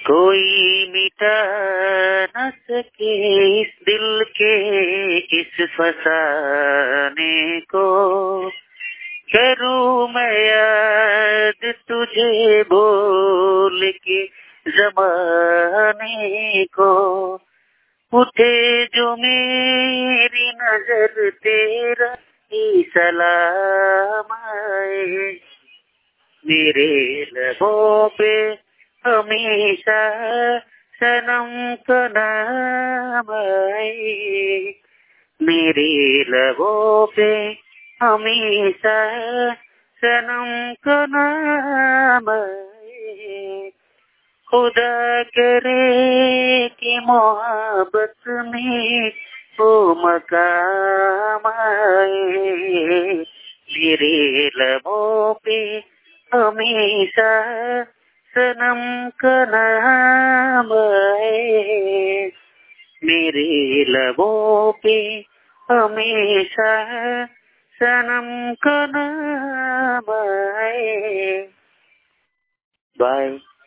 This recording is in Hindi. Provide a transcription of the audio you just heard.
कोई मिटा न सके इस दिल के इस फसाने को। करूँ मैं याद तुझे बोल के ज़माने को। उठे जो मेरी नजर तेरा ही सलाम आए। मेरे लबों पे हमेशा सनम का नाम आए। मेरे लबों पे हमेशा सनम का नाम आए। खुदा करे कि मोहब्बत में वो मकाम आए। मेरे लबों पे हमेशा सनम का नाम आए। मेरे लबों पे हमेशा सनम का नाम आए। बाय।